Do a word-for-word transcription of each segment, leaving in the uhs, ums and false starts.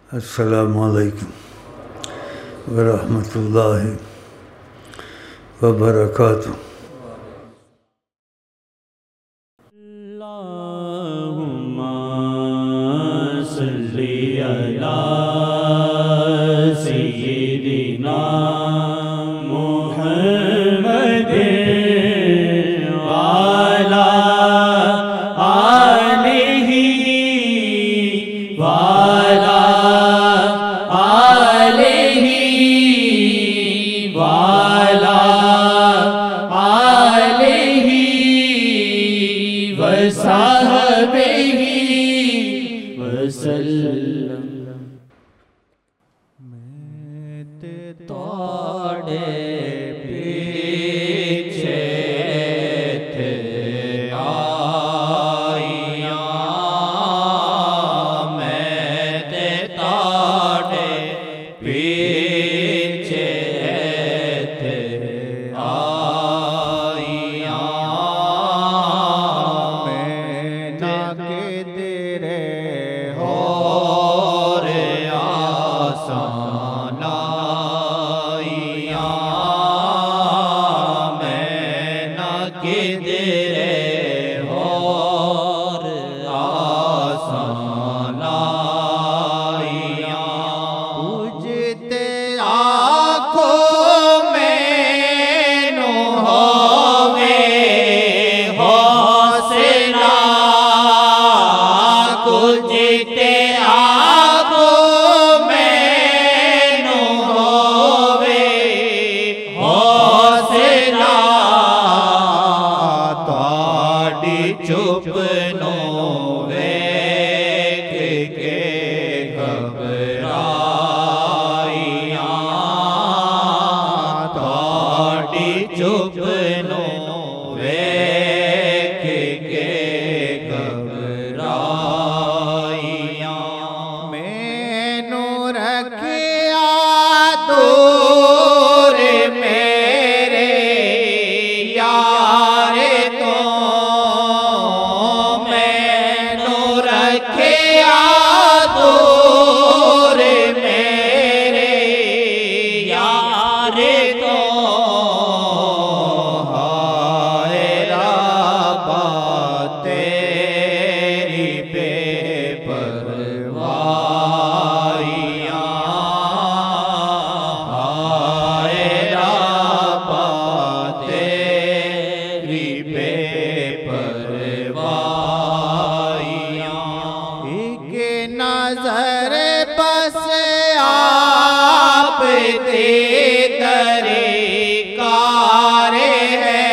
अस्सलामु अलैकुम वरहमतुल्लाहि वबरकातुहू। अल्लाहुम्मा सल्ली अला सय्यिदिना मुहम्मदिन वाला आलिही वाला आलिही वाला आलिही वसहबिही वसल्लम। मैं ते तोड़े पीछे थे आइया, मैं ते तोड़े पीछे थे आइया, चुप नो वेख के घबराइया, तोड़ी चुप नो वेख के घबराइया। मैनू रखिया दूर मेरे यार तो, दूर मेरे यार तो, हाय रब्बा तेरी बेपरवाहियां, हाय रब्बा तेरी बेपरवाहियां। एक नजर बस आप ते दरकार है,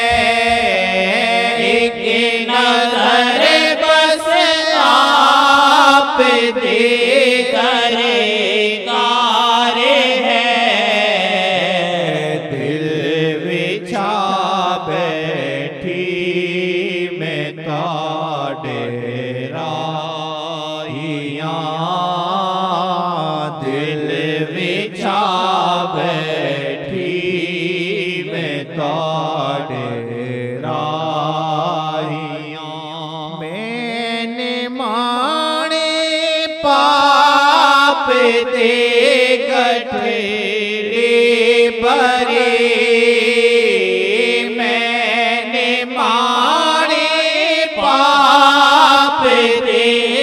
एक नजर बस आप ते दरकार है, दिल विछा बैठी मैं ताड़े दिल विछा बैठी मैं ताड़े राहियां। मैंने माने पाप ते गठरे भरे, मैंने माने पाप ते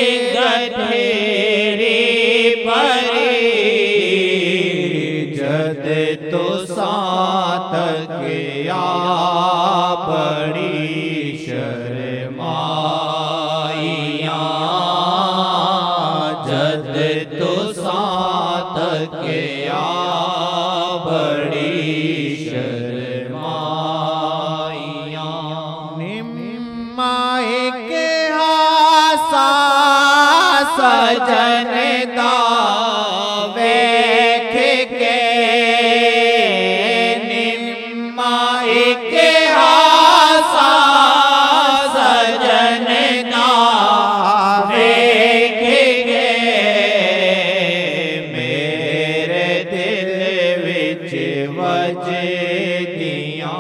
तो सातक या बड़ी शर्माइया, जद तो सातक या बड़ी शर्माइया। निम्मा एक हासा सजन दा वेख के, के हासा सजन दा वेख के, मेरे दिल विच वजदियां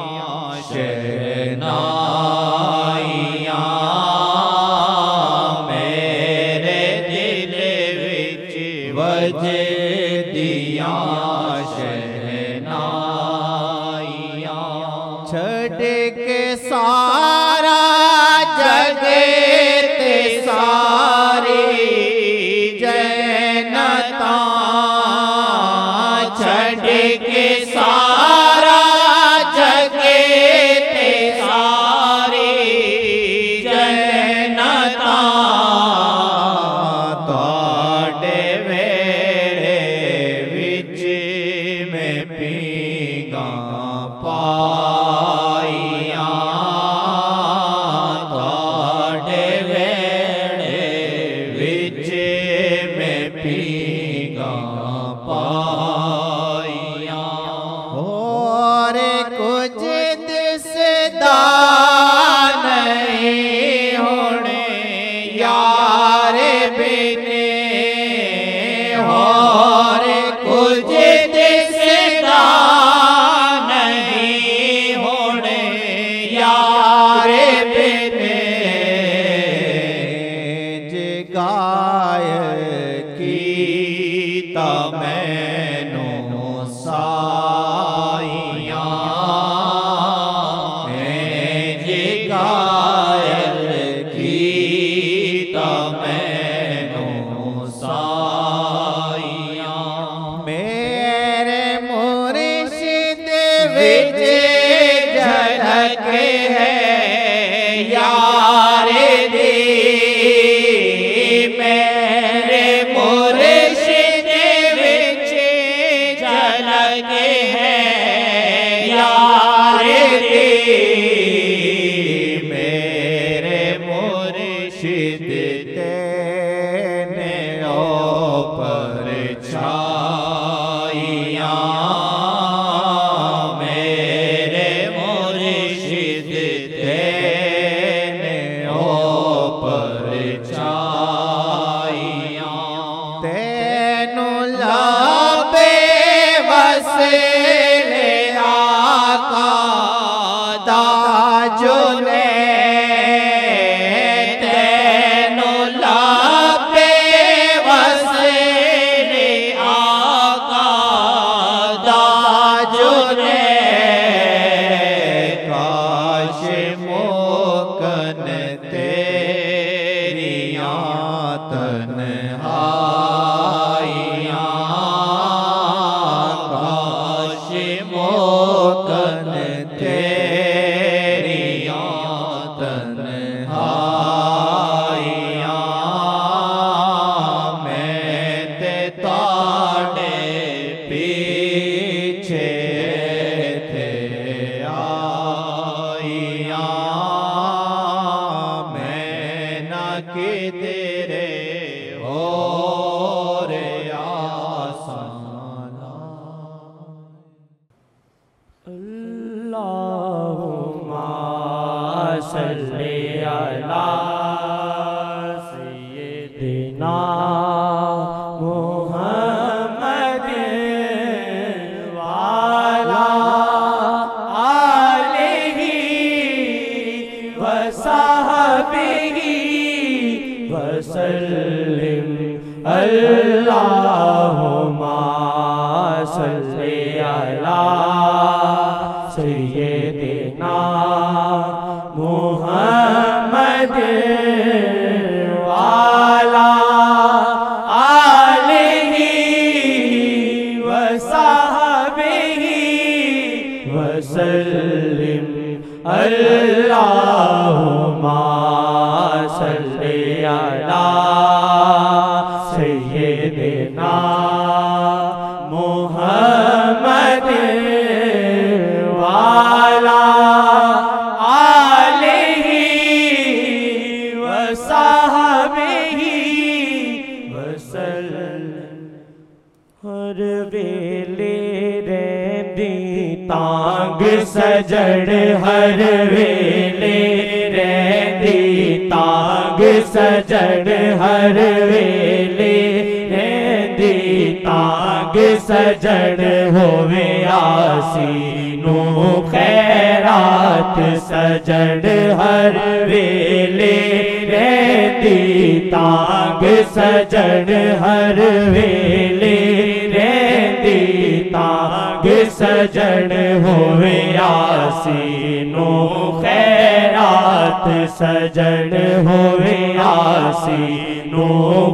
शहनाइयां, मेरे दिल विच छड़ के सारा जगत सारी जनता छड़ के सारा जगत सारी जनता तोड़े वेड़े विच में पीगा पाइया तोड़े वेड़े विच में पीगा पाइया और कुछ दिसदा नहीं होने यार बिने और कुछ दिसदा नहीं होने यार बिने जगाय कीता मैनू साइया मैं जगायल कीता मैनू साइया मेरे मुर्शिद विच झलक है यार दी मेरे मुर्शिद विच झलक है यार दी मेरे मुर्शिद तेने ऊपर छाइया मेरे मुर्शिद तेने ऊपर छाइया तेनु लाबे वसले आका दाजुने तेनु लाबे वसले आका दाजुने काश मोकन तेरिया तन्हाइया काश मोकन तेरिया तन्हाइया मैं ते ताड़े पीछे थे आइया मैं ना किधरे और आसाना अल्लाहुम्मा सल्ली अला सय्यिदिना मुहम्मद वाला आलिही वसहबिही वसल्लिम अल्लाहुम्मा सल्ली अला सय्यिदिना मुहम्मद वाला आलिही वसहबिही वसल्लिम अल्लाहुम्मा सल्ली अला सय्यिदिना मुहम्मद वाला आलिही वसहबिही वसल्लम हर वेले रहंदी तांग सजड़ हर वेले रहंदी तांग सजड़ हर वेले रहंदी तांग सजड़ होवे आसीनू खैरात सजड़ हर वेले रहंदी तांग सजड़ हर वेले रहंदी तांग सजन होवे आसीनो खैरात सजन होवे आसीनो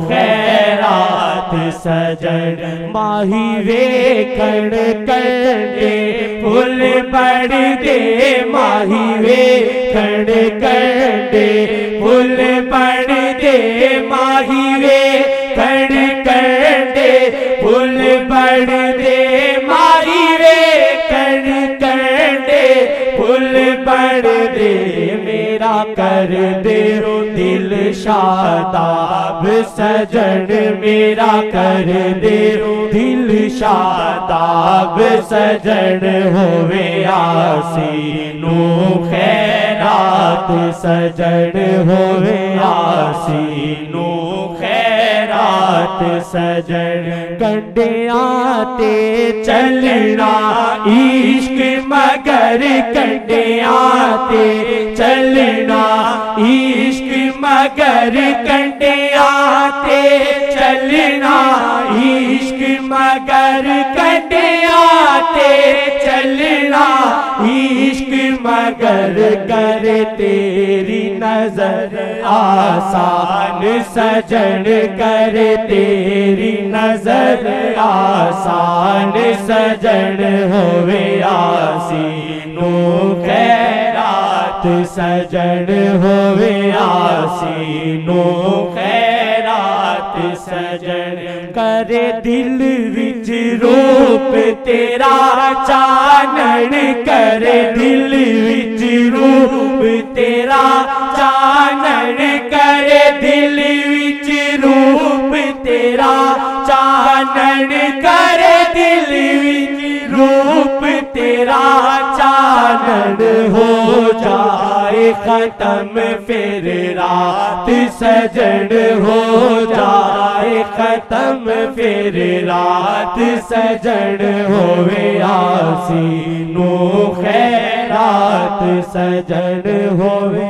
खैरात सजन माही वेखण कंडे फुल बढ़ दे माही वेखण कंडे फुल बढ़ दे माही वेखण कंडे फुल बढ़ दे माही वेखण कंडे फुल बढ़ दे मेरा कर दे दिल शादाब सजन मेरा कर दे दिल शादाब सजन होवे आसीनो खैरात सजन होवे आसीनो खैरात सजन कंडियां ते चलना इश्क मगर कंडियां ते चलना इश्क मगर कंडियां ते चलना इश्क मगर कंडियां ते चलना इश्क मगर कर तेरी नजर आसान सजन कर तेरी नजर आसान सजन होवे आसीनो खैरात सजन होवे आसीनो खैरात सजन करे दिल विच रूप तेरा चानन करे दिल विच रूप तेरा चानन करे दिल विच रूप तेरा चानन करे दिल विच रूप तेरा चानन हो जाए खत्म फिर रात सजन हो जाए खत्म फिर रात सजन होवे आसीनो खैरात सजन होवे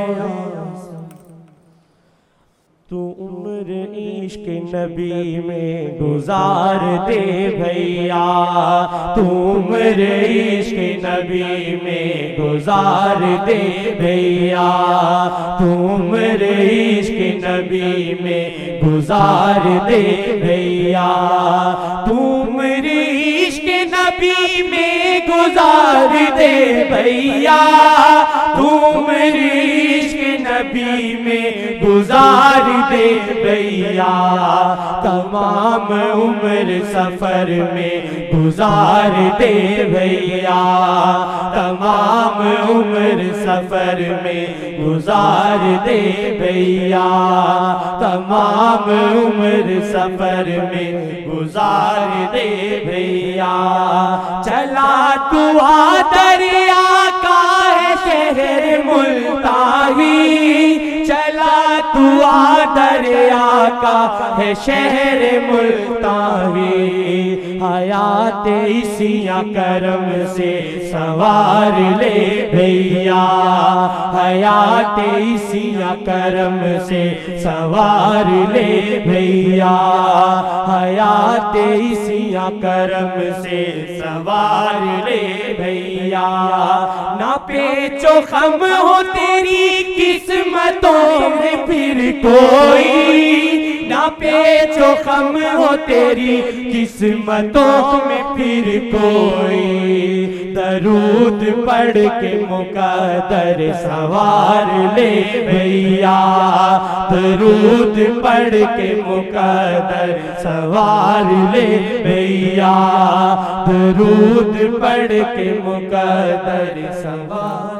तू उम्र इश्क नबी में गुजार दे भैया तू उम्र इश्क नबी में गुजार दे भैया तू उम्र इश्क नबी में गुजार दे भैया तू उम्र इश्क नबी में गुजार दे भैया तू उम्र इश्क नबी में गुजार दे भैया तमाम उम्र सफर में गुजार दे भैया तमाम उम्र सफर में गुजार दे भैया तमाम उम्र सफर में गुजार दे भैया चला तू आ दरिया का है शहर मुल्ताही चला तू आ दरिया का है शहर मुल्ताही हयात इसिया करम से सवार ले भैया हयात इसिया करम से सवार ले भैया हयात इसिया करम से सवार ले भैया ना पेचो खम हो तेरी किस्मतों में फिर कोई ना पेचो खम हो तेरी किस्मतों में फिर कोई दरूद पढ़ के मुकद्दर सवार ले भैया दरूद पढ़ के मुकद्दर सवार ले भैया दरूद पढ़ के मुकद्दर सवार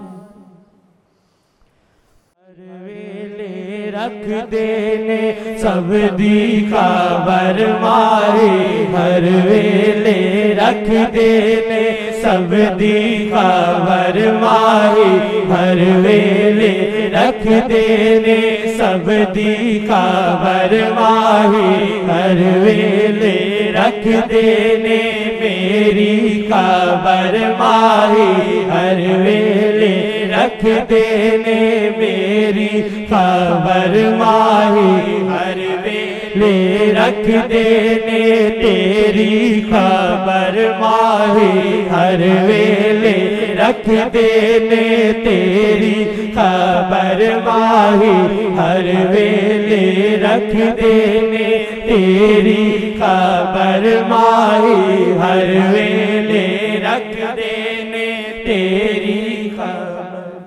रख देने सब दी खबर मारी हर वेले रख देने सब दी खबर मारी हर वेले रख देने सब दी खबर माही हर वेले रख देने मेरी खबर माही हर वेले रख देने मेरी खबर माही हर वेले वेले रख देने तेरी खबर माही, हर वेले रख देने तेरी खबर माही, हर वेले रख देने तेरी खबर माही, हर वेले रख देने तेरी खबर।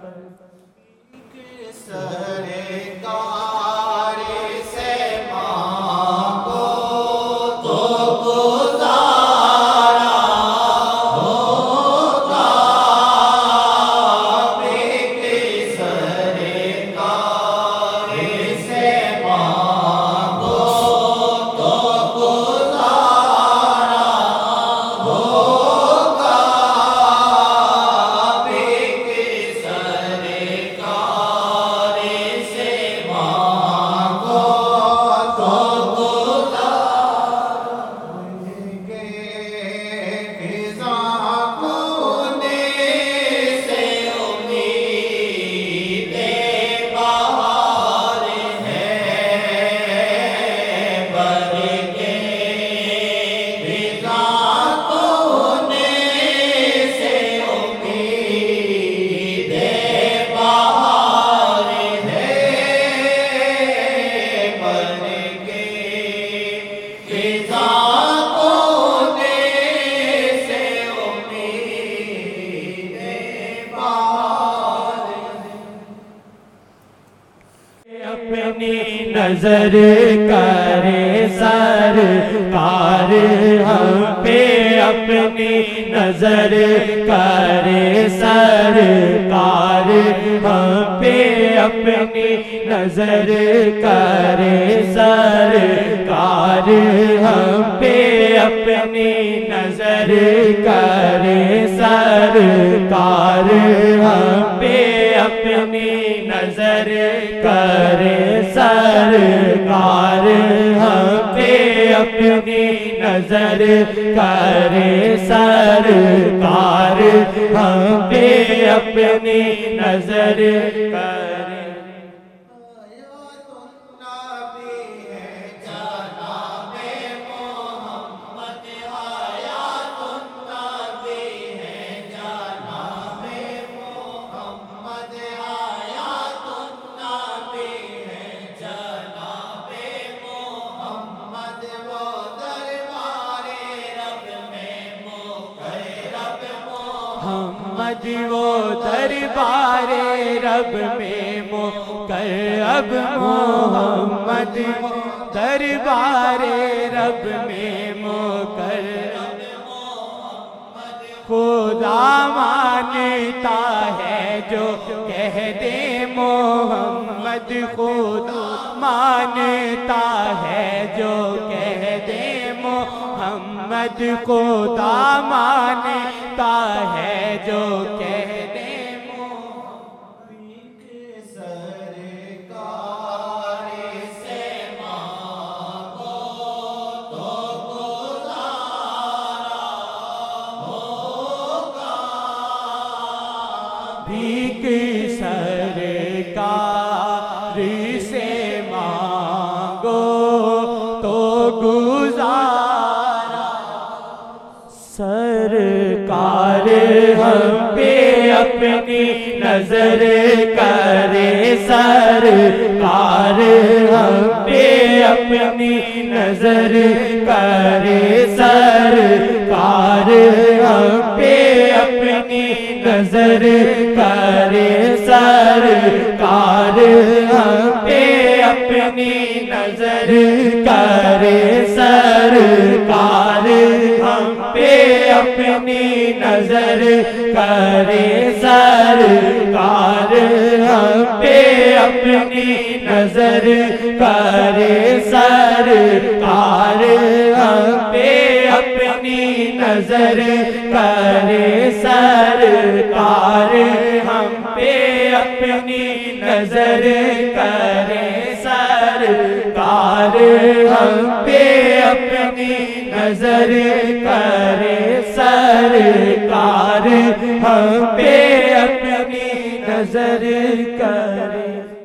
अपनी नजर करे सरकार हम पे, अपनी नजर करे सरकार हम पे, अपनी नजर करे सरकार हम पे, अपनी नजर करे सरकार हम पे, अपनी नजर करे सरकार हम पे, अपनी नजर करे सरकार हम पे, अपनी नजर करे। मोहम्मद वो दरबारे रब में मुकर, अब मोहम्मद दरबारे रब में मुकर, खुदा मानता है जो कह दे मोहम्मद, खुदा मानता है जो कह दे मोहम्मद, खुदा मानता है जो कह दे मोहम्मद सरकार से मांगो तो गुजारा होगा, भीख सरकार से मांगो तो गुजारा। सरकार हम पे अपनी नजर करे सरकार हम पे अपनी नजर करे सरकार हम पे अपनी नजर करे सरकार हम पे अपनी नजर करे सरकार हम पे अपनी नजर करे सरकार हम पे अपनी नजर करे सरकार हम पे अपनी नजर करे सरकार हम पे अपनी नजर करे सरकार हम पे अपनी नजर करे सरकार हम पे अपनी नजर करे।